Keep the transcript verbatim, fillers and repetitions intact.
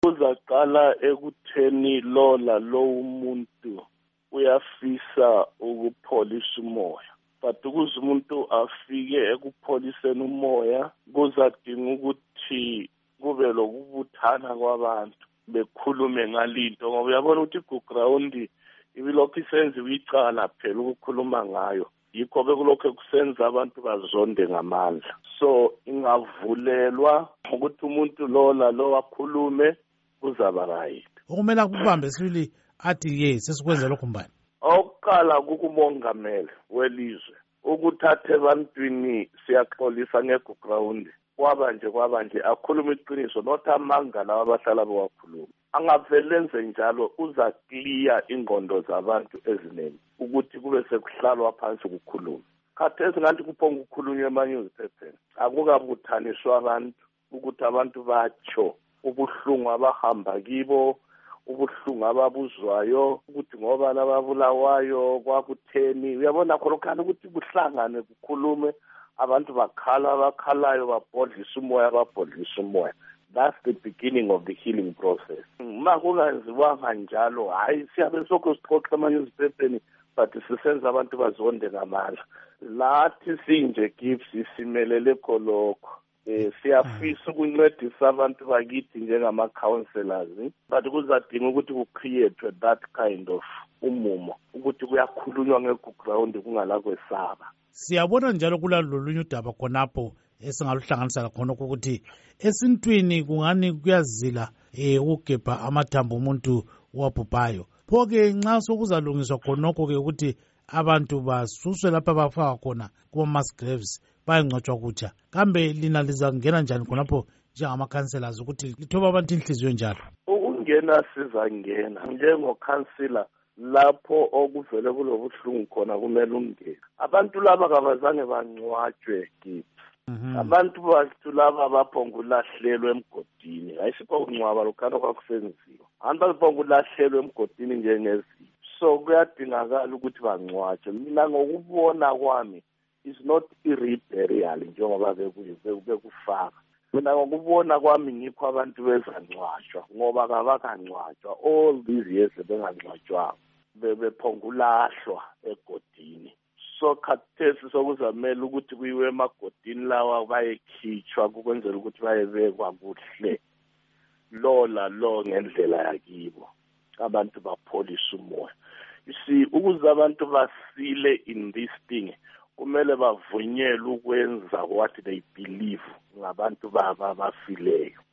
Uzaqala ekutheni lola lo umuntu uyafisa ukupholisa umoya, but ukuze umuntu afike ekupholiseni umoya kuzadinga ukuthi kube lokubuthana kwabantu bekhulume ngalinto, ngoba uyabona ukuthi iground ibilokhu isenziwe icala phela ukukhuluma ngayo, yikho bekulokho kusenza abantu bazonde ngamandla. So ingavulelwa ukuthi umuntu lola lo wakhulume kuzaba right. Okumele kubambe sibili athi ye sesikwenza lokho mbani. Oqala kukumongameli welizwe ukuthatha ebantwini siyaxolisa ngeground kwabanje kwabanje akhuluma iqiniso not amanga lawa abahlala bewakhuluma. Angavelenze njalo uza clear ingqondo zabantu eziningi ukuthi kube sekuhlalwa phansi ukukhuluma. Khathesi ngathi kuphonga ukukhulunywa emanyuziphepheni akukabuthaniswa abantu ukuthi abantu batsho ubuhlungu abahamba kibo, ubuhlungu ababuzwayo ukuthi ngoba lababulawayo kwakutheni. Uyabona khona ukuthi kuhlangane kukhulume abantu bakhala abakhalayo babhodlisa umoya babhodlisa umoya. That's the beginning of the healing process. Ma kungenziwanga njalo hayi siyabe sokho sixoxa emanyuziphepheni but sisenza abantu bazonde ngamandla. Lathi sinje gifts simelele khonokho. Eh siyafisa ukuncedisa abantu bakithi njengama counselors, but kuzadinga ukuthi ku create that kind of umumo ukuthi kuyakhulunywa ngeground kungala kwesaba. Siyabona njalo kulalolunye udaba khonapho esingaluhlanganisa khona ukuthi esintwini kungani kuyazila eh ugebha amathambo umuntu wabhubhayo. Phoke nxa sokuzalungiswa khonokho ke ukuthi abantu basuswe lapha bafaka khona kuma mass graves bayengcotshwa kutsha, kambe lina lizangena njani khonapho njengama counselors ukuthi lithoba abantu inhliziyo njalo? Ukungena sizangena njengo counselor lapho okuvele kulobuhlungu khona kumele ungene. Abantu laba kabazange bancwatshwe kithi. Abantu bathu laba baphongulahlelwe emgodini, ayisikho ukuncwaba lokhana kwakusenziwa. Abantu baphongulahlelwe emgodini njengezi. So kuyadingakala ukuthi bancwatshwe. Mina ngokubona kwami is not irreburial njengoba bekufaka. Mina ngokubona kwami ngikho abantu bezancwatshwa ngoba kabakancwatshwa all these years bengancwatshwa bebephongulahlwa egodini. So khathesi sokuzamela ukuthi kuyiwe emagodini lawa bayekhitshwa ukwenzela ukuthi bayebekwa kuhle lola lo ngendlela yakibo abantu bapholisa umoya. You see, ukuze abantu basile in this thing kumele bavunyelwe ukwenza what they believe ngabantu baba bafileyo.